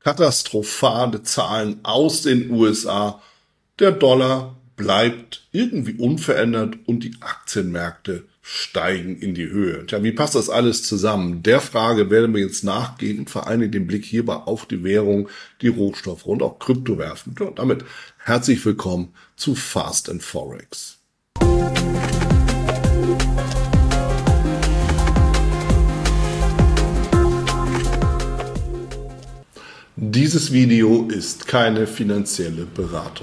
Katastrophale Zahlen aus den USA. Der Dollar bleibt irgendwie unverändert und die Aktienmärkte steigen in die Höhe. Tja, wie passt das alles zusammen? Der Frage werden wir jetzt nachgehen und vor allem den Blick hierbei auf die Währung, die Rohstoffe und auch Krypto werfen. Ja, und damit herzlich willkommen zu Fast and Forex. Dieses Video ist keine finanzielle Beratung.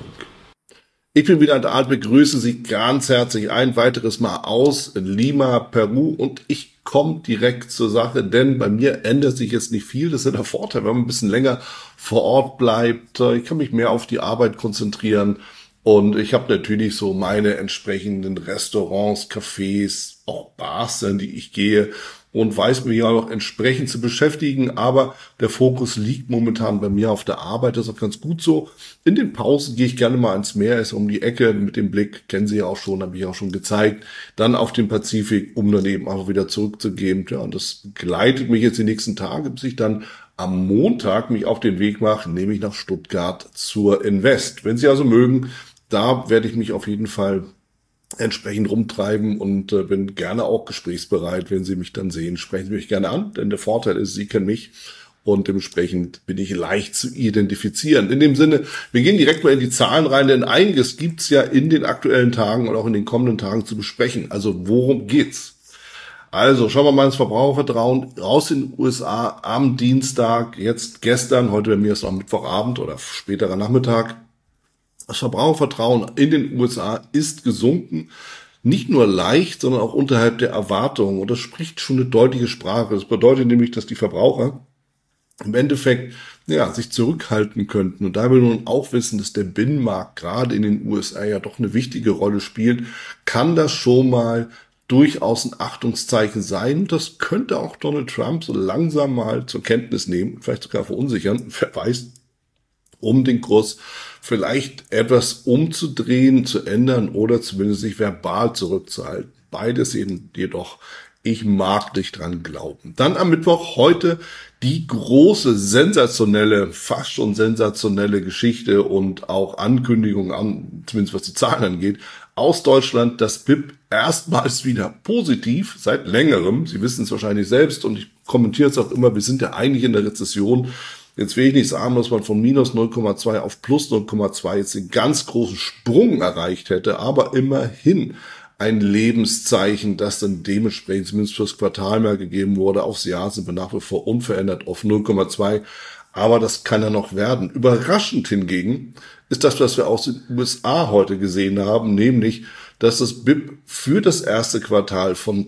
Ich bin wieder an der Art, begrüße Sie ganz herzlich ein weiteres Mal aus Lima, Peru, und ich komme direkt zur Sache, denn bei mir ändert sich jetzt nicht viel. Das ist ja der Vorteil, wenn man ein bisschen länger vor Ort bleibt. Ich kann mich mehr auf die Arbeit konzentrieren und ich habe natürlich so meine entsprechenden Restaurants, Cafés, auch Bars, in die ich gehe und weiß mich ja auch entsprechend zu beschäftigen, aber der Fokus liegt momentan bei mir auf der Arbeit, das ist auch ganz gut so. In den Pausen gehe ich gerne mal ans Meer, ist um die Ecke mit dem Blick, kennen Sie ja auch schon, habe ich auch schon gezeigt, dann auf den Pazifik, um dann eben auch wieder zurückzugeben. Ja, und das begleitet mich jetzt die nächsten Tage, bis ich dann am Montag mich auf den Weg mache, nämlich nach Stuttgart zur Invest. Wenn Sie also mögen, da werde ich mich auf jeden Fall entsprechend rumtreiben und bin gerne auch gesprächsbereit. Wenn Sie mich dann sehen, sprechen Sie mich gerne an, denn der Vorteil ist, Sie kennen mich und dementsprechend bin ich leicht zu identifizieren. In dem Sinne, wir gehen direkt mal in die Zahlen rein, denn einiges gibt's ja in den aktuellen Tagen und auch in den kommenden Tagen zu besprechen. Also worum geht's? Also schauen wir mal ins Verbrauchervertrauen aus den USA am Dienstag, jetzt gestern, heute bei mir ist noch Mittwochabend oder späterer Nachmittag. Das Verbrauchervertrauen in den USA ist gesunken, nicht nur leicht, sondern auch unterhalb der Erwartungen. Und das spricht schon eine deutliche Sprache. Das bedeutet nämlich, dass die Verbraucher im Endeffekt sich zurückhalten könnten. Und da wir nun auch wissen, dass der Binnenmarkt gerade in den USA ja doch eine wichtige Rolle spielt, kann das schon mal durchaus ein Achtungszeichen sein. Das könnte auch Donald Trump so langsam mal zur Kenntnis nehmen, vielleicht sogar verunsichern, wer weiß, um den Kurs vielleicht etwas umzudrehen, zu ändern oder zumindest sich verbal zurückzuhalten. Beides eben jedoch, ich mag nicht dran glauben. Dann am Mittwoch heute die große, sensationelle, fast schon sensationelle Geschichte und auch Ankündigung an, zumindest was die Zahlen angeht, aus Deutschland, das BIP erstmals wieder positiv seit längerem. Sie wissen es wahrscheinlich selbst und ich kommentiere es auch immer, wir sind ja eigentlich in der Rezession. Jetzt will ich nicht sagen, dass man von minus 0,2 auf plus 0,2 jetzt einen ganz großen Sprung erreicht hätte, aber immerhin ein Lebenszeichen, das dann dementsprechend zumindest fürs Quartal mehr gegeben wurde. Aufs Jahr sind wir nach wie vor unverändert auf 0,2, aber das kann ja noch werden. Überraschend hingegen ist das, was wir aus den USA heute gesehen haben, nämlich dass das BIP für das erste Quartal von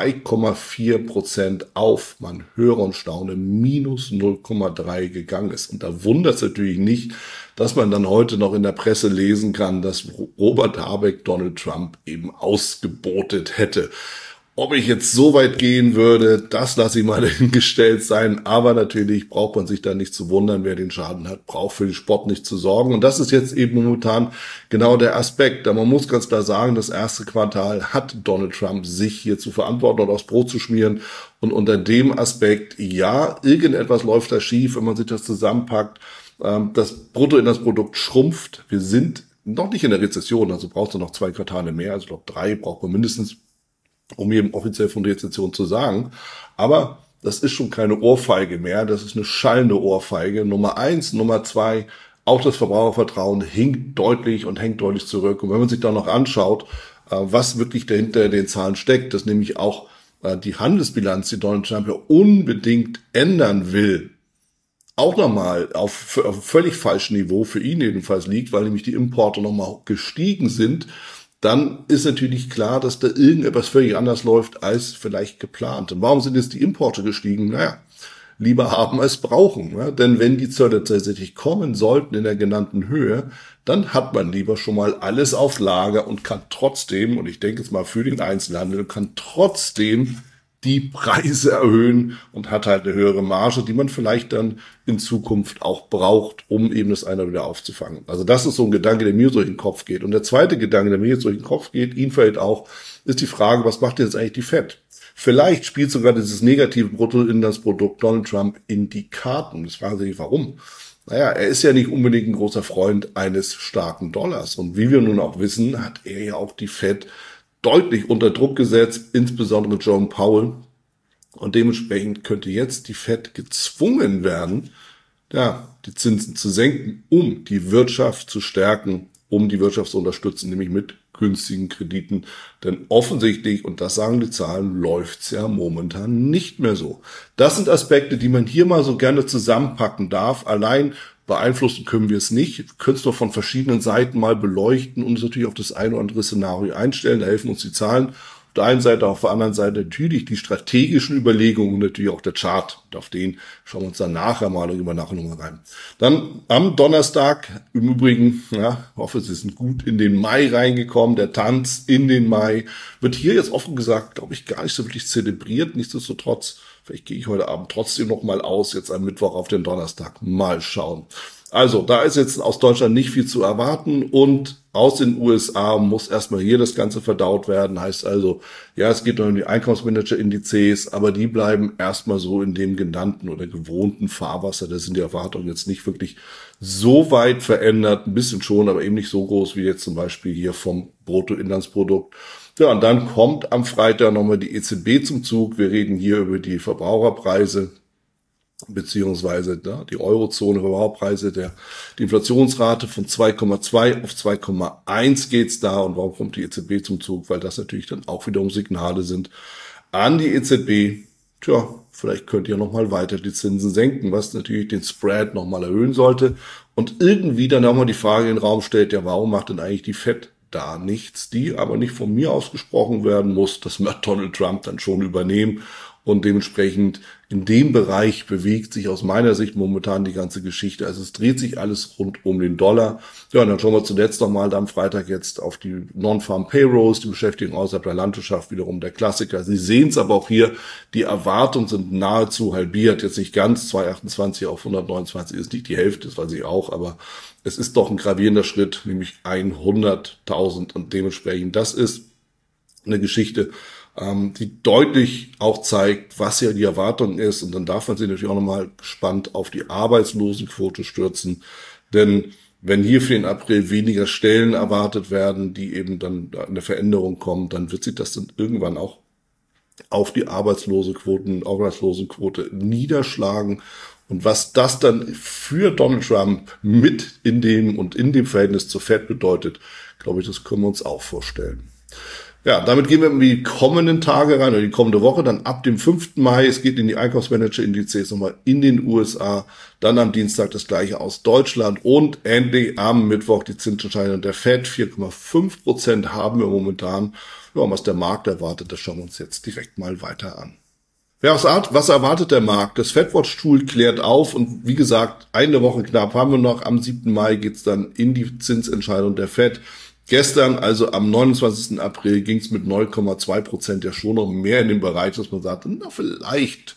2,4% auf, man höre und staune, minus 0,3 gegangen ist. Und da wundert es natürlich nicht, dass man dann heute noch in der Presse lesen kann, dass Robert Habeck Donald Trump eben ausgebotet hätte. Ob ich jetzt so weit gehen würde, das lasse ich mal dahingestellt sein. Aber natürlich braucht man sich da nicht zu wundern. Wer den Schaden hat, braucht für den Sport nicht zu sorgen. Und das ist jetzt eben momentan genau der Aspekt. Da man muss ganz klar sagen, das erste Quartal hat Donald Trump sich hier zu verantworten und aufs Brot zu schmieren. Und unter dem Aspekt, ja, irgendetwas läuft da schief, wenn man sich das zusammenpackt. Das Bruttoinlandsprodukt schrumpft. Wir sind noch nicht in der Rezession, also braucht es noch 2 Quartale mehr. Also ich glaube 3 braucht man mindestens, um eben offiziell von Rezession zu sagen. Aber das ist schon keine Ohrfeige mehr, das ist eine schallende Ohrfeige. Nummer 1, Nummer 2, auch das Verbrauchervertrauen hängt deutlich zurück. Und wenn man sich da noch anschaut, was wirklich dahinter den Zahlen steckt, dass nämlich auch die Handelsbilanz, die Donald Trump ja unbedingt ändern will, auch nochmal auf völlig falschem Niveau für ihn jedenfalls liegt, weil nämlich die Importe nochmal gestiegen sind, dann ist natürlich klar, dass da irgendetwas völlig anders läuft als vielleicht geplant. Und warum sind jetzt die Importe gestiegen? Naja, lieber haben als brauchen. Ja? Denn wenn die Zölle tatsächlich kommen sollten in der genannten Höhe, dann hat man lieber schon mal alles auf Lager und kann trotzdem, und ich denke jetzt mal für den Einzelhandel, kann trotzdem die Preise erhöhen und hat halt eine höhere Marge, die man vielleicht dann in Zukunft auch braucht, um eben das eine wieder aufzufangen. Also das ist so ein Gedanke, der mir so in den Kopf geht. Und der zweite Gedanke, der mir jetzt so in den Kopf geht, Ihnen vielleicht auch, ist die Frage, was macht jetzt eigentlich die FED? Vielleicht spielt sogar dieses negative Bruttoinlandsprodukt Donald Trump in die Karten. Das fragen Sie sich, warum? Naja, er ist ja nicht unbedingt ein großer Freund eines starken Dollars. Und wie wir nun auch wissen, hat er ja auch die Fed deutlich unter Druck gesetzt, insbesondere Jerome Powell. Und dementsprechend könnte jetzt die Fed gezwungen werden, ja, die Zinsen zu senken, um die Wirtschaft zu stärken, um die Wirtschaft zu unterstützen, nämlich mit günstigen Krediten. Denn offensichtlich, und das sagen die Zahlen, läuft's ja momentan nicht mehr so. Das sind Aspekte, die man hier mal so gerne zusammenpacken darf. Allein beeinflussen können wir es nicht. Wir können es nur von verschiedenen Seiten mal beleuchten und uns natürlich auf das eine oder andere Szenario einstellen. Da helfen uns die Zahlen. Auf der einen Seite, auf der anderen Seite natürlich die strategischen Überlegungen und natürlich auch der Chart. Und auf den schauen wir uns dann nachher mal und nachher nochmal rein. Dann am Donnerstag, im Übrigen, ja, ich hoffe, Sie sind gut in den Mai reingekommen. Der Tanz in den Mai wird hier jetzt offen gesagt, glaube ich, gar nicht so wirklich zelebriert. Nichtsdestotrotz, vielleicht gehe ich heute Abend trotzdem noch mal aus, jetzt am Mittwoch auf den Donnerstag. Mal schauen. Also, da ist jetzt aus Deutschland nicht viel zu erwarten und aus den USA muss erstmal hier das Ganze verdaut werden. Heißt also, ja, es geht noch um die Einkommensmanager-Indizes, aber die bleiben erstmal so in dem genannten oder gewohnten Fahrwasser. Da sind die Erwartungen jetzt nicht wirklich so weit verändert. Ein bisschen schon, aber eben nicht so groß wie jetzt zum Beispiel hier vom Bruttoinlandsprodukt. Ja, und dann kommt am Freitag nochmal die EZB zum Zug. Wir reden hier über die Verbraucherpreise, beziehungsweise die Eurozone Verbraucherpreise, die Inflationsrate von 2,2 auf 2,1 geht's da. Und warum kommt die EZB zum Zug? Weil das natürlich dann auch wiederum Signale sind an die EZB. Tja, vielleicht könnt ihr nochmal weiter die Zinsen senken, was natürlich den Spread nochmal erhöhen sollte. Und irgendwie dann auch mal die Frage in den Raum stellt, ja, warum macht denn eigentlich die Fed da nichts, die aber nicht von mir ausgesprochen werden muss? Das wird Donald Trump dann schon übernehmen. Und dementsprechend in dem Bereich bewegt sich aus meiner Sicht momentan die ganze Geschichte. Also es dreht sich alles rund um den Dollar. Ja, und dann schauen wir zuletzt nochmal am Freitag jetzt auf die Non-Farm Payrolls, die Beschäftigung außerhalb der Landwirtschaft, wiederum der Klassiker. Sie sehen es aber auch hier, die Erwartungen sind nahezu halbiert. Jetzt nicht ganz, 228 auf 129 ist nicht die Hälfte, das weiß ich auch, aber es ist doch ein gravierender Schritt, nämlich 100.000 und dementsprechend, das ist eine Geschichte, die deutlich auch zeigt, was ja die Erwartung ist. Und dann darf man sich natürlich auch nochmal gespannt auf die Arbeitslosenquote stürzen. Denn wenn hier für den April weniger Stellen erwartet werden, die eben dann eine Veränderung kommen, dann wird sich das dann irgendwann auch auf die Arbeitslosenquote niederschlagen. Und was das dann für Donald Trump mit in dem Verhältnis zur Fed bedeutet, glaube ich, das können wir uns auch vorstellen. Ja, damit gehen wir in die kommenden Tage rein, oder die kommende Woche, dann ab dem 5. Mai. Es geht in die Einkaufsmanager-Indizes nochmal in den USA. Dann am Dienstag das gleiche aus Deutschland und endlich am Mittwoch die Zinsentscheidung der Fed. 4,5% haben wir momentan. Ja, was der Markt erwartet, das schauen wir uns jetzt direkt mal weiter an. Ja, was erwartet der Markt? Das FedWatch-Tool klärt auf und wie gesagt, eine Woche knapp haben wir noch. Am 7. Mai geht's dann in die Zinsentscheidung der Fed. Gestern, also am 29. April, ging es mit 9,2% ja schon noch mehr in den Bereich, dass man sagte, na vielleicht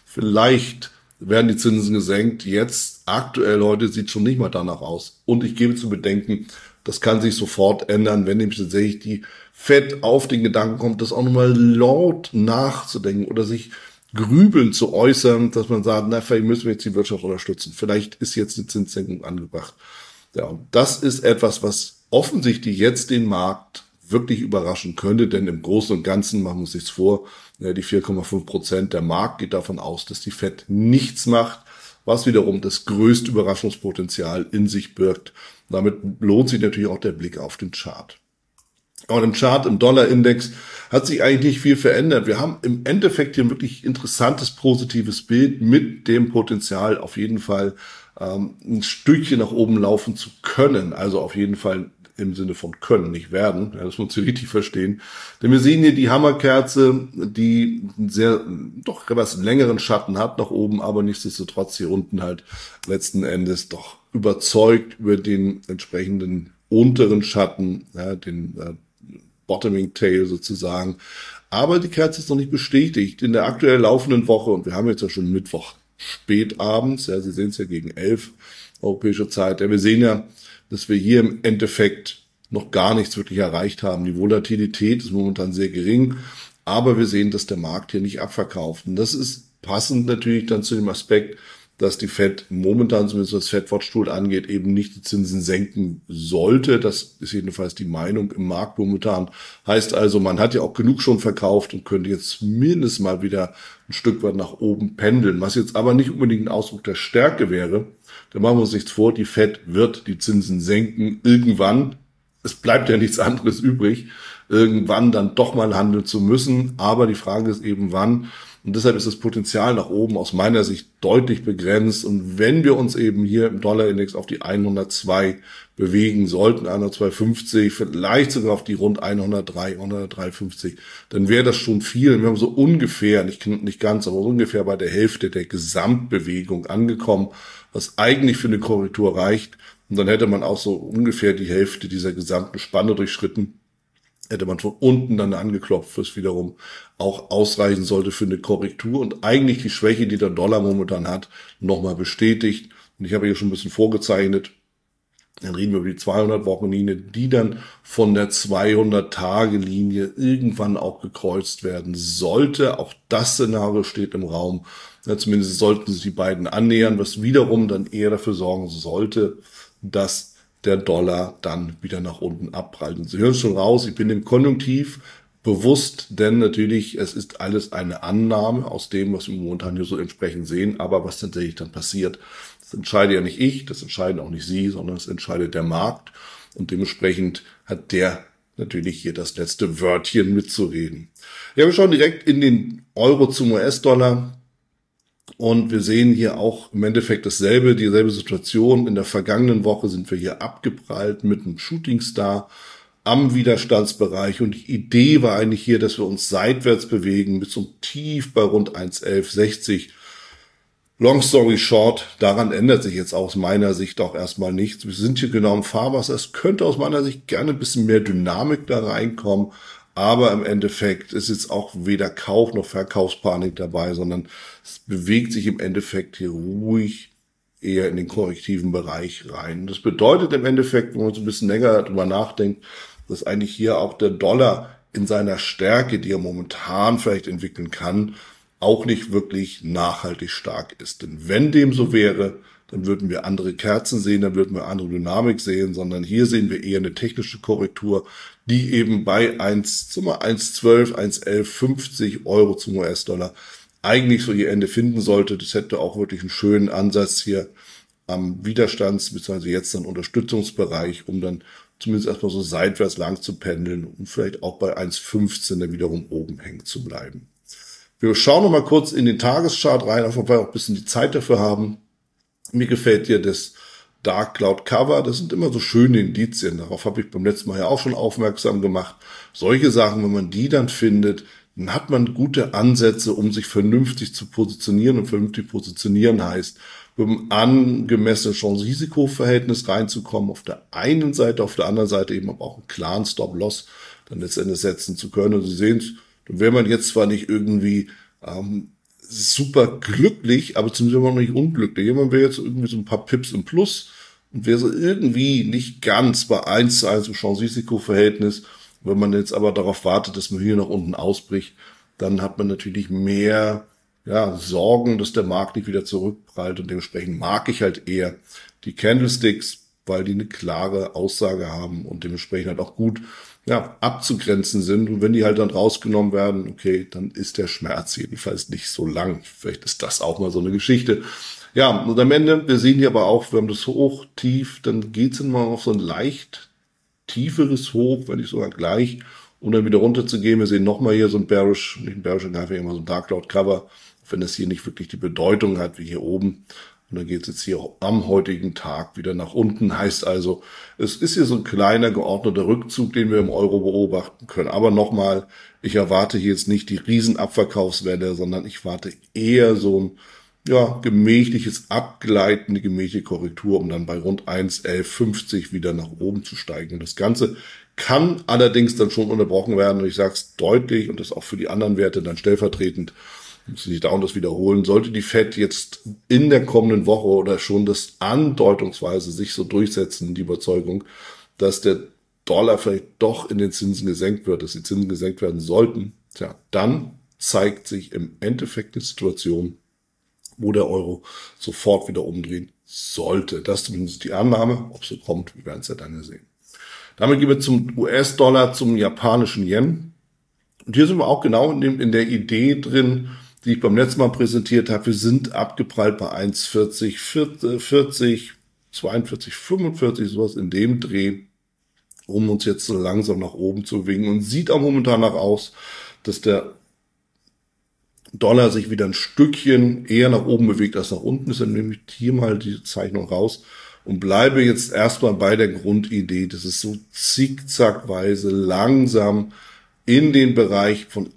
werden die Zinsen gesenkt. Jetzt, aktuell heute, sieht schon nicht mal danach aus. Und ich gebe zu bedenken, das kann sich sofort ändern, wenn nämlich tatsächlich die Fed auf den Gedanken kommt, das auch nochmal laut nachzudenken oder sich grübeln zu äußern, dass man sagt, na, vielleicht müssen wir jetzt die Wirtschaft unterstützen. Vielleicht ist jetzt eine Zinssenkung angebracht. Ja, und das ist etwas, was offensichtlich jetzt den Markt wirklich überraschen könnte, denn im Großen und Ganzen, machen wir uns nichts vor, die 4,5%, der Markt geht davon aus, dass die Fed nichts macht, was wiederum das größte Überraschungspotenzial in sich birgt. Damit lohnt sich natürlich auch der Blick auf den Chart. Und im Chart, im Dollarindex, hat sich eigentlich nicht viel verändert. Wir haben im Endeffekt hier ein wirklich interessantes, positives Bild mit dem Potenzial, auf jeden Fall ein Stückchen nach oben laufen zu können. Also auf jeden Fall im Sinne von können, nicht werden. Ja, das muss man richtig verstehen. Denn wir sehen hier die Hammerkerze, die doch etwas längeren Schatten hat nach oben, aber nichtsdestotrotz hier unten halt letzten Endes doch überzeugt über den entsprechenden unteren Schatten, ja, den Bottoming Tail sozusagen. Aber die Kerze ist noch nicht bestätigt. In der aktuell laufenden Woche, und wir haben jetzt ja schon Mittwoch spät abends, ja, Sie sehen es ja gegen 11 europäische Zeit, ja, wir sehen ja, dass wir hier im Endeffekt noch gar nichts wirklich erreicht haben. Die Volatilität ist momentan sehr gering. Aber wir sehen, dass der Markt hier nicht abverkauft. Und das ist passend natürlich dann zu dem Aspekt, dass die Fed momentan, zumindest was Fed-Watch-Tool angeht, eben nicht die Zinsen senken sollte. Das ist jedenfalls die Meinung im Markt momentan. Heißt also, man hat ja auch genug schon verkauft und könnte jetzt mindestens mal wieder ein Stück weit nach oben pendeln. Was jetzt aber nicht unbedingt ein Ausdruck der Stärke wäre. Da machen wir uns nichts vor, die Fed wird die Zinsen senken irgendwann. Es bleibt ja nichts anderes übrig, irgendwann dann doch mal handeln zu müssen. Aber die Frage ist eben wann. Und deshalb ist das Potenzial nach oben aus meiner Sicht deutlich begrenzt. Und wenn wir uns eben hier im Dollarindex auf die 102 bewegen sollten, 102,50, vielleicht sogar auf die rund 103, 103,50, dann wäre das schon viel. Wir haben so ungefähr, nicht ganz, aber ungefähr bei der Hälfte der Gesamtbewegung angekommen, was eigentlich für eine Korrektur reicht. Und dann hätte man auch so ungefähr die Hälfte dieser gesamten Spanne durchschritten. Hätte man von unten dann angeklopft, was wiederum auch ausreichen sollte für eine Korrektur und eigentlich die Schwäche, die der Dollar momentan hat, nochmal bestätigt. Und ich habe hier schon ein bisschen vorgezeichnet. Dann reden wir über die 200-Wochen-Linie, die dann von der 200-Tage-Linie irgendwann auch gekreuzt werden sollte. Auch das Szenario steht im Raum. Ja, zumindest sollten sich die beiden annähern, was wiederum dann eher dafür sorgen sollte, dass der Dollar dann wieder nach unten abprallt. Und Sie hören schon raus, ich bin im Konjunktiv bewusst, denn natürlich, es ist alles eine Annahme aus dem, was wir momentan hier so entsprechend sehen, aber was tatsächlich dann passiert, das entscheide ja nicht ich, das entscheiden auch nicht Sie, sondern das entscheidet der Markt und dementsprechend hat der natürlich hier das letzte Wörtchen mitzureden. Ja, wir schauen direkt in den Euro zum US-Dollar. Und wir sehen hier auch im Endeffekt dieselbe Situation. In der vergangenen Woche sind wir hier abgeprallt mit einem Shooting Star am Widerstandsbereich. Und die Idee war eigentlich hier, dass wir uns seitwärts bewegen mit so einem Tief bei rund 1,1160. Long story short, daran ändert sich jetzt aus meiner Sicht auch erstmal nichts. Wir sind hier genau im Fahrwasser. Es könnte aus meiner Sicht gerne ein bisschen mehr Dynamik da reinkommen. Aber im Endeffekt ist jetzt auch weder Kauf- noch Verkaufspanik dabei, sondern es bewegt sich im Endeffekt hier ruhig eher in den korrektiven Bereich rein. Das bedeutet im Endeffekt, wenn man so ein bisschen länger darüber nachdenkt, dass eigentlich hier auch der Dollar in seiner Stärke, die er momentan vielleicht entwickeln kann, auch nicht wirklich nachhaltig stark ist. Denn wenn dem so wäre, dann würden wir andere Kerzen sehen, dann würden wir andere Dynamik sehen, sondern hier sehen wir eher eine technische Korrektur, die eben bei 1,12, 1,1150 Euro zum US-Dollar eigentlich so ihr Ende finden sollte. Das hätte auch wirklich einen schönen Ansatz hier am Widerstands- bzw. jetzt dann Unterstützungsbereich, um dann zumindest erstmal so seitwärts lang zu pendeln und vielleicht auch bei 1,15 dann wiederum oben hängen zu bleiben. Wir schauen noch mal kurz in den Tageschart rein, einfach weil wir auch ein bisschen die Zeit dafür haben. Mir gefällt hier das Dark Cloud Cover. Das sind immer so schöne Indizien. Darauf habe ich beim letzten Mal ja auch schon aufmerksam gemacht. Solche Sachen, wenn man die dann findet, dann hat man gute Ansätze, um sich vernünftig zu positionieren. Und vernünftig positionieren heißt, mit einem angemessenen Chance-Risiko-Verhältnis reinzukommen. Auf der einen Seite, auf der anderen Seite eben aber auch einen klaren Stop-Loss dann letztendlich setzen zu können. Und Sie sehen es, dann wäre man jetzt zwar nicht irgendwie super glücklich, aber zumindest immer noch nicht unglücklich. Jemand wäre jetzt irgendwie so ein paar Pips im Plus und wäre so irgendwie nicht ganz bei 1:1 im Chance-Risiko-Verhältnis. Wenn man jetzt aber darauf wartet, dass man hier nach unten ausbricht, dann hat man natürlich mehr Sorgen, dass der Markt nicht wieder zurückprallt und dementsprechend mag ich halt eher die Candlesticks, weil die eine klare Aussage haben und dementsprechend halt auch gut abzugrenzen sind. Und wenn die halt dann rausgenommen werden, okay, dann ist der Schmerz jedenfalls nicht so lang. Vielleicht ist das auch mal so eine Geschichte. Ja, und am Ende, wir sehen hier aber auch, wir haben das Hoch, Tief, dann geht's dann mal auf so ein leicht tieferes Hoch, wenn nicht sogar gleich, um dann wieder runter zu gehen. Wir sehen nochmal hier so ein Bearish, nicht ein Bearish, einfach immer so ein Dark Cloud Cover, wenn das hier nicht wirklich die Bedeutung hat wie hier oben. Und dann geht es jetzt hier am heutigen Tag wieder nach unten. Heißt also, es ist hier so ein kleiner geordneter Rückzug, den wir im Euro beobachten können. Aber nochmal, ich erwarte hier jetzt nicht die Riesenabverkaufswelle, sondern ich warte eher so ein gemächliches Abgleiten, eine gemächliche Korrektur, um dann bei rund 1,1150 wieder nach oben zu steigen. Und das Ganze kann allerdings dann schon unterbrochen werden. Und ich sage es deutlich und das auch für die anderen Werte dann stellvertretend. Muss ich nicht dauernd das wiederholen. Sollte die Fed jetzt in der kommenden Woche oder schon das andeutungsweise sich so durchsetzen, die Überzeugung, dass der Dollar vielleicht doch in den Zinsen gesenkt wird, dass die Zinsen gesenkt werden sollten, tja, dann zeigt sich im Endeffekt die Situation, wo der Euro sofort wieder umdrehen sollte. Das ist zumindest die Annahme. Ob es so kommt, wir werden es ja dann sehen. Damit gehen wir zum US-Dollar, zum japanischen Yen. Und hier sind wir auch genau in der Idee drin, die ich beim letzten Mal präsentiert habe. Wir sind abgeprallt bei 1,40, 40, 42, 45, sowas in dem Dreh, um uns jetzt so langsam nach oben zu bewegen. Und sieht auch momentan nach aus, dass der Dollar sich wieder ein Stückchen eher nach oben bewegt als nach unten. Deshalb nehme ich hier mal die Zeichnung raus und bleibe jetzt erstmal bei der Grundidee, dass es so zickzackweise langsam in den Bereich von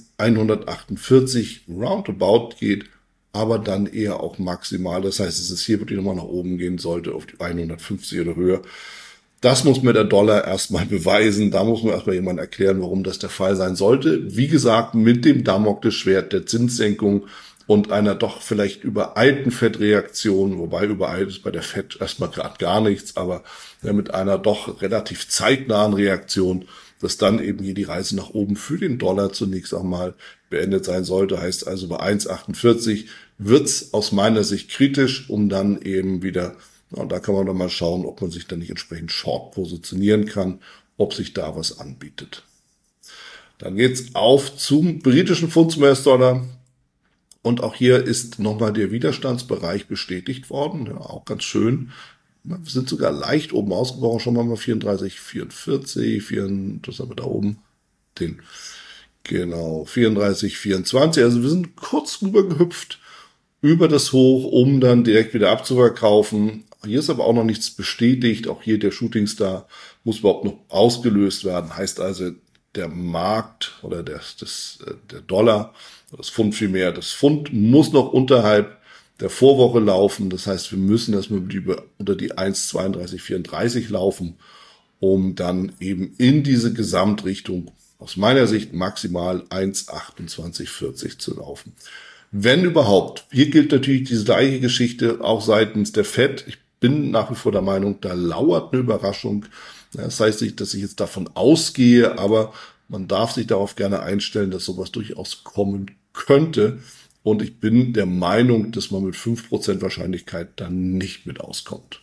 148 roundabout geht, aber dann eher auch maximal. Das heißt, dass es hier wirklich nochmal nach oben gehen sollte, auf die 150 oder höher. Das muss mir der Dollar erstmal beweisen. Da muss man erstmal jemand erklären, warum das der Fall sein sollte. Wie gesagt, mit dem Damoklesschwert der Zinssenkung und einer doch vielleicht übereilten FED-Reaktion, wobei übereilt ist bei der FED erstmal gerade gar nichts, aber ja, mit einer doch relativ zeitnahen Reaktion, dass dann eben hier die Reise nach oben für den Dollar zunächst einmal beendet sein sollte. Heißt also bei 1,48 wird's aus meiner Sicht kritisch, um dann eben wieder, und da kann man dann mal schauen, ob man sich dann nicht entsprechend short positionieren kann, ob sich da was anbietet. Dann geht's auf zum britischen Pfund zum US-Dollar. Und auch hier ist nochmal der Widerstandsbereich bestätigt worden. Ja, auch ganz schön. Wir sind sogar leicht oben ausgebrochen. Schon mal 34, 44, das haben wir da oben. Genau, 34, 24. Also wir sind kurz rüber gehüpft über das Hoch, um dann direkt wieder abzuverkaufen. Hier ist aber auch noch nichts bestätigt. Auch hier der Shooting Star muss überhaupt noch ausgelöst werden. Heißt also, der Markt oder der Dollar, das Pfund vielmehr, das Pfund muss noch unterhalb der Vorwoche laufen. Das heißt, wir müssen erstmal unter die 1,3234 laufen, um dann eben in diese Gesamtrichtung aus meiner Sicht maximal 1,2840 zu laufen. Wenn überhaupt. Hier gilt natürlich diese gleiche Geschichte auch seitens der FED. Ich bin nach wie vor der Meinung, da lauert eine Überraschung. Das heißt nicht, dass ich jetzt davon ausgehe, aber man darf sich darauf gerne einstellen, dass sowas durchaus kommen könnte. Und ich bin der Meinung, dass man mit 5% Wahrscheinlichkeit dann nicht mit auskommt.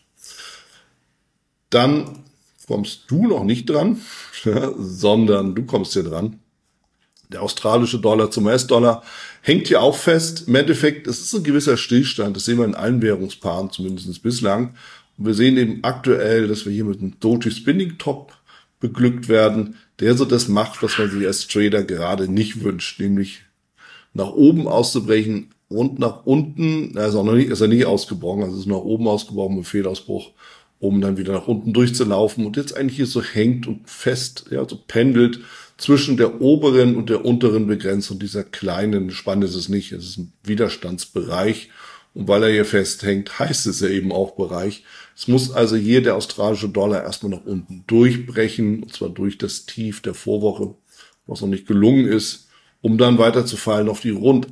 Dann kommst du noch nicht dran, sondern du kommst hier dran. Der australische Dollar zum US-Dollar hängt hier auch fest. Im Endeffekt, es ist ein gewisser Stillstand. Das sehen wir in allen Währungspaaren, zumindest bislang. Und wir sehen eben aktuell, dass wir hier mit einem Doji Spinning Top beglückt werden, der so das macht, was man sich als Trader gerade nicht wünscht, nämlich nach oben auszubrechen und nach unten, ist er nicht ausgebrochen, also ist nach oben ausgebrochen mit Fehlausbruch, um dann wieder nach unten durchzulaufen und jetzt eigentlich hier so hängt und fest, ja, so pendelt zwischen der oberen und der unteren Begrenzung dieser kleinen Spanne ist es nicht, es ist ein Widerstandsbereich und weil er hier festhängt, heißt es ja eben auch Bereich. Es muss also hier der australische Dollar erstmal nach unten durchbrechen, und zwar durch das Tief der Vorwoche, was noch nicht gelungen ist, um dann weiterzufallen auf die rund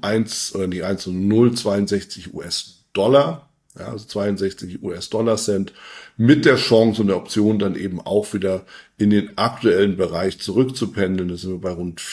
1,062 US-Dollar, ja, also 62 US-Dollar-Cent, mit der Chance und der Option dann eben auch wieder in den aktuellen Bereich zurückzupendeln. Da sind wir bei rund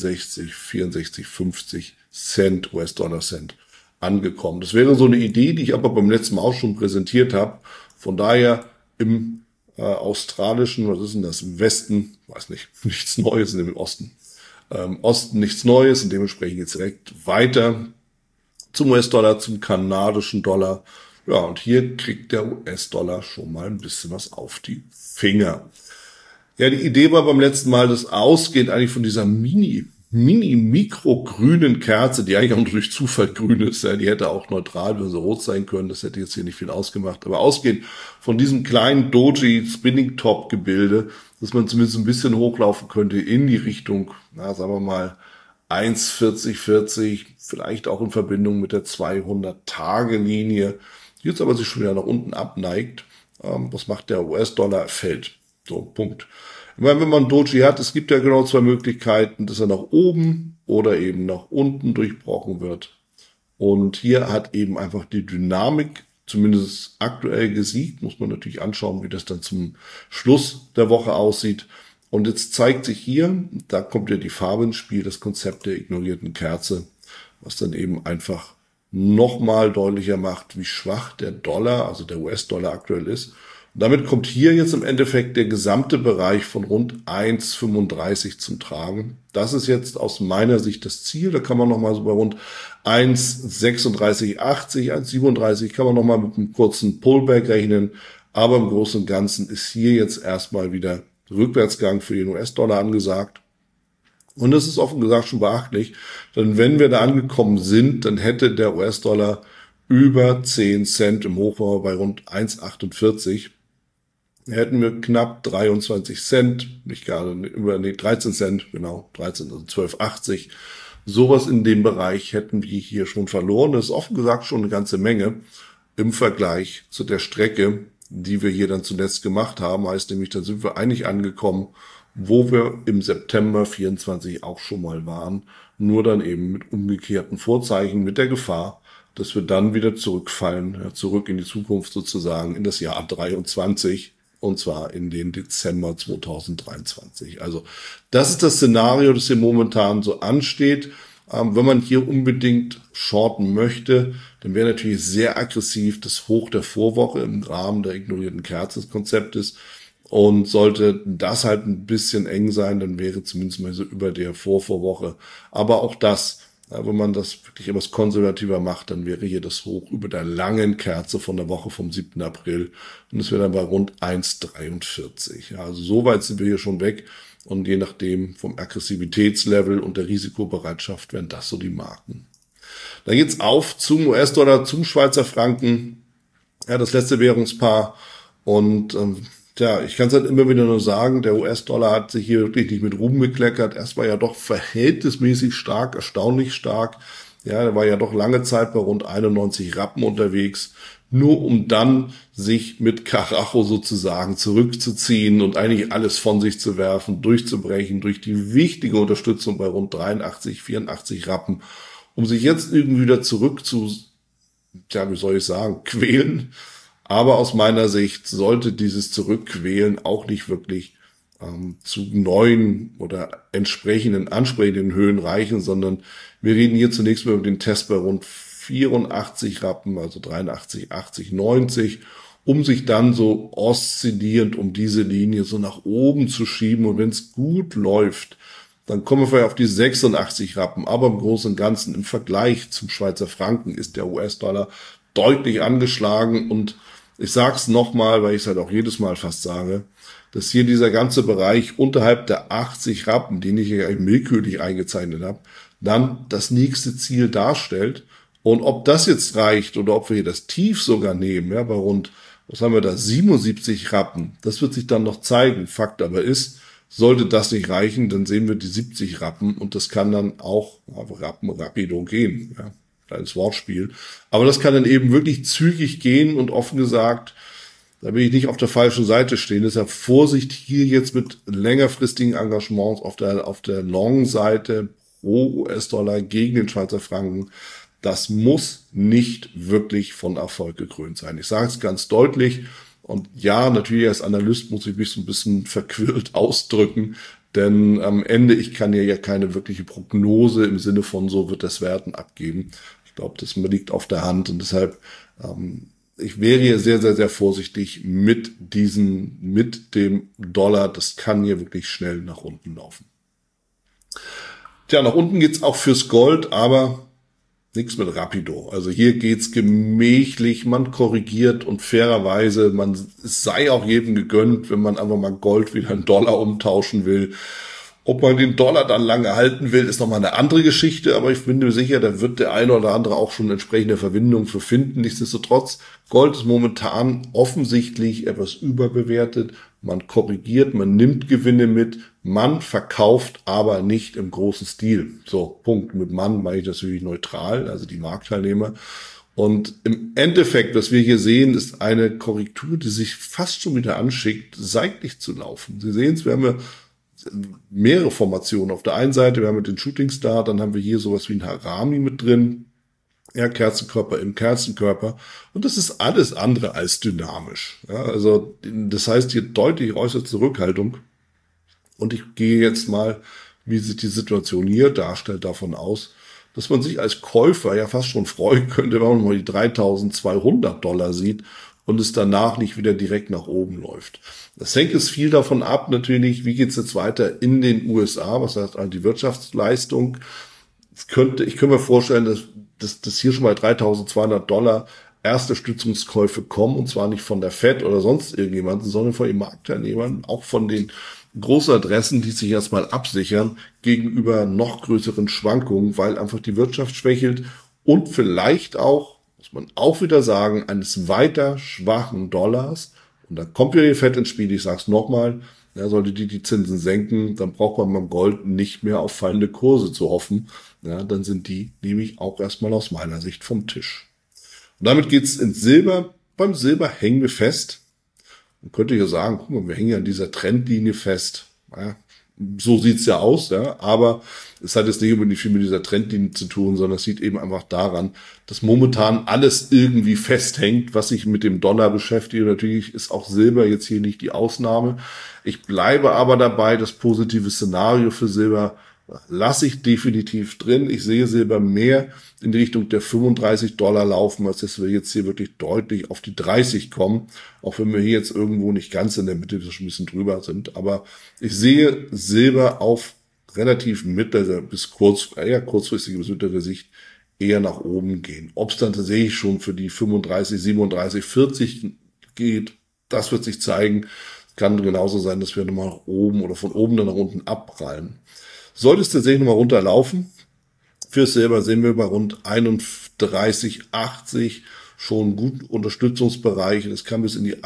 64,50 Cent, US-Dollar-Cent angekommen. Das wäre so eine Idee, die ich aber beim letzten Mal auch schon präsentiert habe. Von daher im australischen, was ist denn das, im Westen, weiß nicht, nichts Neues, im Osten. Osten nichts Neues und dementsprechend jetzt direkt weiter zum US-Dollar, zum kanadischen Dollar. Ja, und hier kriegt der US-Dollar schon mal ein bisschen was auf die Finger. Ja, die Idee war beim letzten Mal, das ausgehend eigentlich von dieser mikro-grünen Kerze, die eigentlich auch nur durch Zufall grün ist, ja, die hätte auch neutral, also rot sein können, das hätte jetzt hier nicht viel ausgemacht, aber ausgehend von diesem kleinen Doji Spinning Top Gebilde, dass man zumindest ein bisschen hochlaufen könnte in die Richtung, na, sagen wir mal 1,4040, vielleicht auch in Verbindung mit der 200-Tage-Linie, die jetzt aber sich schon wieder nach unten abneigt. Was macht der US-Dollar? Fällt. So, Punkt. Ich meine, wenn man Doji hat, es gibt ja genau zwei Möglichkeiten, dass er nach oben oder eben nach unten durchbrochen wird. Und hier hat eben einfach die Dynamik, zumindest aktuell gesiegt, muss man natürlich anschauen, wie das dann zum Schluss der Woche aussieht. Und jetzt zeigt sich hier, da kommt ja die Farbe ins Spiel, das Konzept der ignorierten Kerze, was dann eben einfach nochmal deutlicher macht, wie schwach der Dollar, also der US-Dollar aktuell ist. Und damit kommt hier jetzt im Endeffekt der gesamte Bereich von rund 1,35 zum Tragen. Das ist jetzt aus meiner Sicht das Ziel. Da kann man nochmal so bei rund 1,3680, 1,37 kann man nochmal mit einem kurzen Pullback rechnen. Aber im Großen und Ganzen ist hier jetzt erstmal wieder Rückwärtsgang für den US-Dollar angesagt. Und das ist offen gesagt schon beachtlich, denn wenn wir da angekommen sind, dann hätte der US-Dollar über 10 Cent im Hochbau bei rund 1,48. Hätten wir knapp 23 Cent, nicht gerade, 13 Cent, genau, 13, also 12,80. Sowas in dem Bereich hätten wir hier schon verloren. Das ist offen gesagt schon eine ganze Menge im Vergleich zu der Strecke, die wir hier dann zuletzt gemacht haben. Heißt nämlich, dann sind wir eigentlich angekommen, wo wir im September 24 auch schon mal waren, nur dann eben mit umgekehrten Vorzeichen, mit der Gefahr, dass wir dann wieder zurückfallen, ja, zurück in die Zukunft sozusagen, in das Jahr 23, und zwar in den Dezember 2023. Also das ist das Szenario, das hier momentan so ansteht. Wenn man hier unbedingt shorten möchte, dann wäre natürlich sehr aggressiv das Hoch der Vorwoche im Rahmen der ignorierten Kerze-Konzeptes. Und sollte das halt ein bisschen eng sein, dann wäre zumindest mal so über der Vorvorwoche. Aber auch das, wenn man das wirklich etwas konservativer macht, dann wäre hier das Hoch über der langen Kerze von der Woche vom 7. April. Und es wäre dann bei rund 1,43. Ja, also so weit sind wir hier schon weg. Und je nachdem vom Aggressivitätslevel und der Risikobereitschaft wären das so die Marken. Dann geht's auf zum US-Dollar, zum Schweizer Franken. Ja, das letzte Währungspaar. Und ich kann es halt immer wieder nur sagen, der US-Dollar hat sich hier wirklich nicht mit Ruhm bekleckert. Erst war ja doch verhältnismäßig stark, erstaunlich stark. Ja, der war ja doch lange Zeit bei rund 91 Rappen unterwegs, nur um dann sich mit Karacho sozusagen zurückzuziehen und eigentlich alles von sich zu werfen, durchzubrechen durch die wichtige Unterstützung bei rund 83, 84 Rappen, um sich jetzt irgendwie wieder zurück zu, quälen. Aber aus meiner Sicht sollte dieses Zurückquälen auch nicht wirklich zu neuen oder ansprechenden Höhen reichen, sondern wir reden hier zunächst mal über den Test bei rund 84 Rappen, also 83, 80, 90, um sich dann so oszillierend um diese Linie so nach oben zu schieben. Und wenn es gut läuft, dann kommen wir vielleicht auf die 86 Rappen. Aber im Großen und Ganzen im Vergleich zum Schweizer Franken ist der US-Dollar deutlich angeschlagen. Und ich sage es nochmal, weil ich es halt auch jedes Mal fast sage, dass hier dieser ganze Bereich unterhalb der 80 Rappen, den ich hier willkürlich eingezeichnet habe, dann das nächste Ziel darstellt. Und ob das jetzt reicht oder ob wir hier das Tief sogar nehmen, ja, bei rund, 77 Rappen, das wird sich dann noch zeigen. Fakt aber ist, sollte das nicht reichen, dann sehen wir die 70 Rappen und das kann dann auch rapido gehen, ja, kleines Wortspiel. Aber das kann dann eben wirklich zügig gehen und offen gesagt, da will ich nicht auf der falschen Seite stehen. Deshalb Vorsicht hier jetzt mit längerfristigen Engagements auf der Long-Seite pro US-Dollar gegen den Schweizer Franken. Das muss nicht wirklich von Erfolg gekrönt sein. Ich sage es ganz deutlich. Und ja, natürlich als Analyst muss ich mich so ein bisschen verquirlt ausdrücken. Denn am Ende, ich kann ja keine wirkliche Prognose im Sinne von so wird das Werten abgeben. Ich glaube, das liegt auf der Hand. Und deshalb, ich wäre hier sehr, sehr, sehr vorsichtig mit dem Dollar. Das kann hier wirklich schnell nach unten laufen. Tja, nach unten geht's auch fürs Gold, aber nichts mit rapido. Also hier geht's gemächlich, man korrigiert und fairerweise, es sei auch jedem gegönnt, wenn man einfach mal Gold wieder in Dollar umtauschen will. Ob man den Dollar dann lange halten will, ist nochmal eine andere Geschichte, aber ich bin mir sicher, da wird der eine oder andere auch schon entsprechende Verbindung für finden. Nichtsdestotrotz, Gold ist momentan offensichtlich etwas überbewertet. Man korrigiert, man nimmt Gewinne mit, man verkauft aber nicht im großen Stil. So, Punkt. Mit Mann meine ich das wirklich neutral, also die Marktteilnehmer. Und im Endeffekt, was wir hier sehen, ist eine Korrektur, die sich fast schon wieder anschickt, seitlich zu laufen. Sie sehen es, wir haben ja mehrere Formationen. Auf der einen Seite, wir haben mit den Shooting Star, dann haben wir hier sowas wie ein Harami mit drin. Ja, Kerzenkörper im Kerzenkörper. Und das ist alles andere als dynamisch. Ja, also, das heißt hier deutlich äußere Zurückhaltung. Und ich gehe jetzt mal, wie sich die Situation hier darstellt, davon aus, dass man sich als Käufer ja fast schon freuen könnte, wenn man mal die $3.200 sieht und es danach nicht wieder direkt nach oben läuft. Das hängt jetzt viel davon ab, natürlich, wie geht es jetzt weiter in den USA, was heißt also die Wirtschaftsleistung. Ich könnte mir vorstellen, dass hier schon bei $3.200 erste Stützungskäufe kommen, und zwar nicht von der Fed oder sonst irgendjemanden, sondern von den Marktteilnehmern, auch von den großen Adressen, die sich erstmal absichern gegenüber noch größeren Schwankungen, weil einfach die Wirtschaft schwächelt und vielleicht auch, muss man auch wieder sagen, eines weiter schwachen Dollars. Und da kommt wieder die Fed ins Spiel, ich sage es nochmal, ja, sollte die Zinsen senken, dann braucht man beim Gold nicht mehr auf fallende Kurse zu hoffen. Ja, dann sind die nämlich auch erstmal aus meiner Sicht vom Tisch. Und damit geht's ins Silber. Beim Silber hängen wir fest. Man könnte ja sagen, guck mal, wir hängen ja an dieser Trendlinie fest. Ja, so sieht's ja aus, ja, aber es hat jetzt nicht unbedingt viel mit dieser Trendlinie zu tun, sondern es sieht eben einfach daran, dass momentan alles irgendwie festhängt, was sich mit dem Dollar beschäftigt. Und natürlich ist auch Silber jetzt hier nicht die Ausnahme. Ich bleibe aber dabei, das positive Szenario für Silber lasse ich definitiv drin. Ich sehe Silber mehr in die Richtung der $35 laufen, als dass wir jetzt hier wirklich deutlich auf die 30 kommen. Auch wenn wir hier jetzt irgendwo nicht ganz in der Mitte, schon ein bisschen drüber sind. Aber ich sehe Silber auf relativ mittlere bis kurzfristige bis mittlere Sicht eher nach oben gehen. Ob es dann tatsächlich schon für die 35, 37, 40 geht, das wird sich zeigen. Kann genauso sein, dass wir nochmal nach oben oder von oben dann nach unten abprallen. Sollte es tatsächlich nochmal runterlaufen, für Silber sehen wir bei rund 31,80 schon gut Unterstützungsbereiche. Das kann bis in die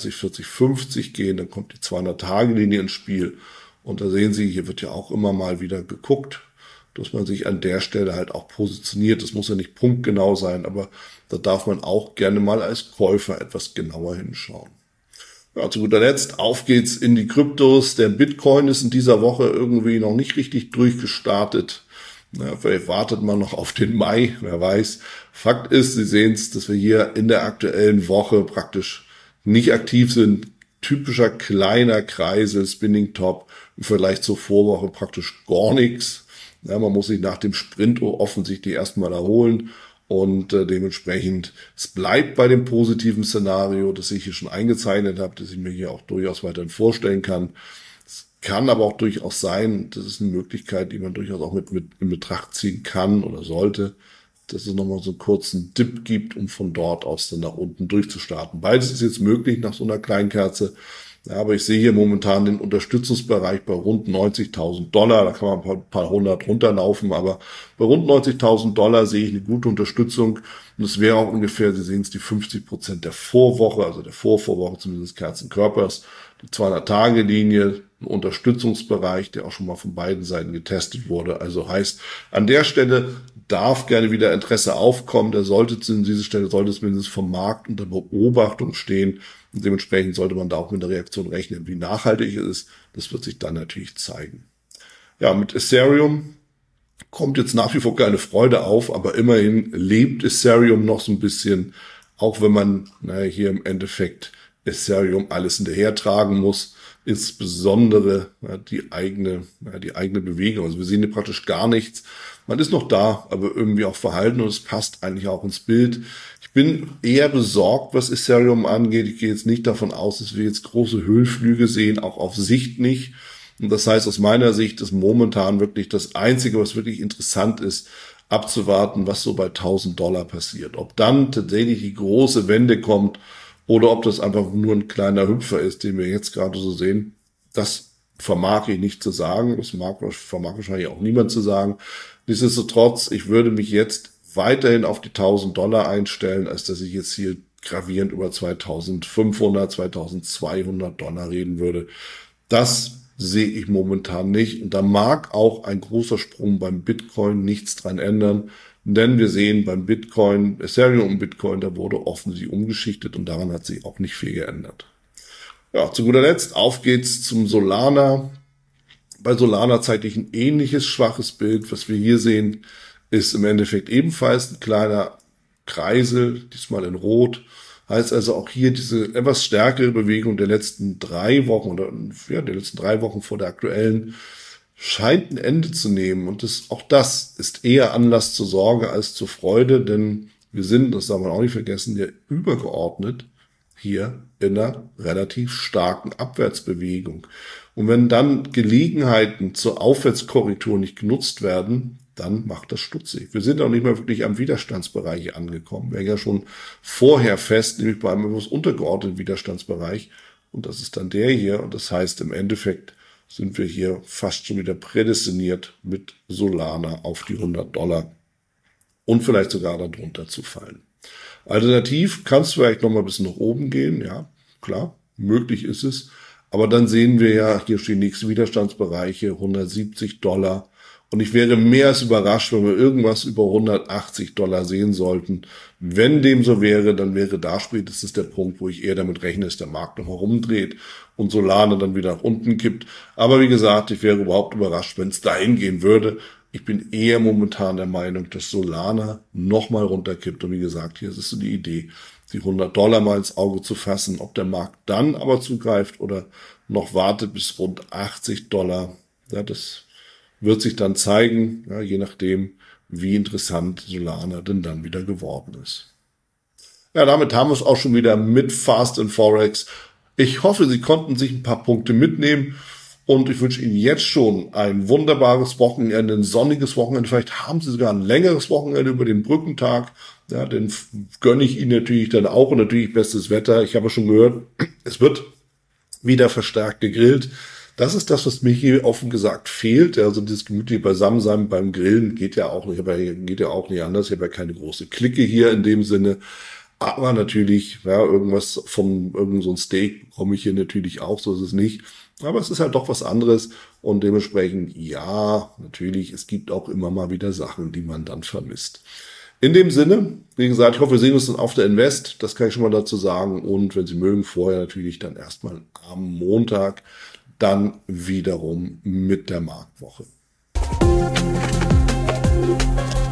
31,40,50 gehen. Dann kommt die 200-Tage-Linie ins Spiel. Und da sehen Sie, hier wird ja auch immer mal wieder geguckt, dass man sich an der Stelle halt auch positioniert. Das muss ja nicht punktgenau sein, aber da darf man auch gerne mal als Käufer etwas genauer hinschauen. Ja, zu guter Letzt, auf geht's in die Kryptos. Der Bitcoin ist in dieser Woche irgendwie noch nicht richtig durchgestartet. Ja, vielleicht wartet man noch auf den Mai, wer weiß. Fakt ist, Sie sehen es, dass wir hier in der aktuellen Woche praktisch nicht aktiv sind. Typischer kleiner Kreisel, Spinning Top, im Vergleich zur Vorwoche praktisch gar nichts. Ja, man muss sich nach dem Sprint offensichtlich erstmal erholen. Und dementsprechend, es bleibt bei dem positiven Szenario, das ich hier schon eingezeichnet habe, das ich mir hier auch durchaus weiterhin vorstellen kann. Es kann aber auch durchaus sein, das ist eine Möglichkeit, die man durchaus auch mit in Betracht ziehen kann oder sollte, dass es nochmal so einen kurzen Dip gibt, um von dort aus dann nach unten durchzustarten. Beides ist jetzt möglich nach so einer Kleinkerze. Ja, aber ich sehe hier momentan den Unterstützungsbereich bei rund $90.000. Da kann man ein paar hundert runterlaufen, aber bei rund $90.000 sehe ich eine gute Unterstützung. Und es wäre auch ungefähr, Sie sehen es, die 50% der Vorwoche, also der Vorvorwoche zumindest Kerzenkörpers, die 200-Tage-Linie, ein Unterstützungsbereich, der auch schon mal von beiden Seiten getestet wurde. Also heißt, an der Stelle darf gerne wieder Interesse aufkommen. An dieser Stelle sollte es mindestens vom Markt unter Beobachtung stehen. Und dementsprechend sollte man da auch mit der Reaktion rechnen. Wie nachhaltig es ist, das wird sich dann natürlich zeigen. Ja, mit Ethereum kommt jetzt nach wie vor keine Freude auf, aber immerhin lebt Ethereum noch so ein bisschen, auch wenn man hier im Endeffekt Ethereum alles hinterhertragen muss, insbesondere die eigene Bewegung. Also wir sehen hier praktisch gar nichts. Man ist noch da, aber irgendwie auch verhalten und es passt eigentlich auch ins Bild. Ich bin eher besorgt, was Ethereum angeht. Ich gehe jetzt nicht davon aus, dass wir jetzt große Höhenflüge sehen, auch auf Sicht nicht. Und das heißt, aus meiner Sicht ist momentan wirklich das Einzige, was wirklich interessant ist, abzuwarten, was so bei $1.000 passiert. Ob dann tatsächlich die große Wende kommt oder ob das einfach nur ein kleiner Hüpfer ist, den wir jetzt gerade so sehen, das vermag ich nicht zu sagen. Das vermag wahrscheinlich auch niemand zu sagen. Nichtsdestotrotz, ich würde mich jetzt weiterhin auf die $1.000 einstellen, als dass ich jetzt hier gravierend über $2.500, $2.200 reden würde. Das sehe ich momentan nicht. Und da mag auch ein großer Sprung beim Bitcoin nichts dran ändern. Denn wir sehen beim Bitcoin, Ethereum und Bitcoin, da wurde offensichtlich umgeschichtet und daran hat sich auch nicht viel geändert. Ja, zu guter Letzt, auf geht's zum Solana. Bei Solana zeige ich ein ähnliches schwaches Bild. Was wir hier sehen, ist im Endeffekt ebenfalls ein kleiner Kreisel, diesmal in Rot. Heißt also auch hier diese etwas stärkere Bewegung der letzten 3 Wochen oder ja, der letzten 3 Wochen vor der aktuellen scheint ein Ende zu nehmen. Und auch das ist eher Anlass zur Sorge als zur Freude, denn wir sind, das darf man auch nicht vergessen, ja übergeordnet hier in einer relativ starken Abwärtsbewegung. Und wenn dann Gelegenheiten zur Aufwärtskorrektur nicht genutzt werden, dann macht das stutzig. Wir sind auch nicht mehr wirklich am Widerstandsbereich angekommen. Wir sind ja schon vorher fest, nämlich bei einem etwas untergeordneten Widerstandsbereich. Und das ist dann der hier. Und das heißt, im Endeffekt sind wir hier fast schon wieder prädestiniert mit Solana auf die $100 und vielleicht sogar darunter zu fallen. Alternativ kann es vielleicht noch mal ein bisschen nach oben gehen. Ja, klar, möglich ist es. Aber dann sehen wir ja, hier stehen die nächsten Widerstandsbereiche, $170. Und ich wäre mehr als überrascht, wenn wir irgendwas über $180 sehen sollten. Wenn dem so wäre, dann wäre da spätestens der Punkt, wo ich eher damit rechne, dass der Markt noch herumdreht und Solana dann wieder nach unten kippt. Aber wie gesagt, ich wäre überhaupt überrascht, wenn es dahin gehen würde. Ich bin eher momentan der Meinung, dass Solana nochmal runterkippt. Und wie gesagt, hier ist so die Idee, die $100 mal ins Auge zu fassen. Ob der Markt dann aber zugreift oder noch wartet bis rund $80, ja, das wird sich dann zeigen, ja, je nachdem, wie interessant Solana denn dann wieder geworden ist. Ja, damit haben wir es auch schon wieder mit Fast and Forex. Ich hoffe, Sie konnten sich ein paar Punkte mitnehmen und ich wünsche Ihnen jetzt schon ein wunderbares Wochenende, ein sonniges Wochenende. Vielleicht haben Sie sogar ein längeres Wochenende über den Brückentag. Ja, den gönne ich Ihnen natürlich dann auch und natürlich bestes Wetter. Ich habe schon gehört, es wird wieder verstärkt gegrillt. Das ist das, was mir hier offen gesagt fehlt. Also dieses gemütliche Beisammensein beim Grillen geht ja auch nicht, geht ja auch nicht anders. Ich habe ja keine große Clique hier in dem Sinne. Aber natürlich, ja, irgendwas irgend so ein Steak bekomme ich hier natürlich auch, so ist es nicht. Aber es ist halt doch was anderes und dementsprechend, ja, natürlich, es gibt auch immer mal wieder Sachen, die man dann vermisst. In dem Sinne, wie gesagt, ich hoffe, wir sehen uns dann auf der Invest, das kann ich schon mal dazu sagen. Und wenn Sie mögen, vorher natürlich dann erstmal am Montag, dann wiederum mit der Marktwoche.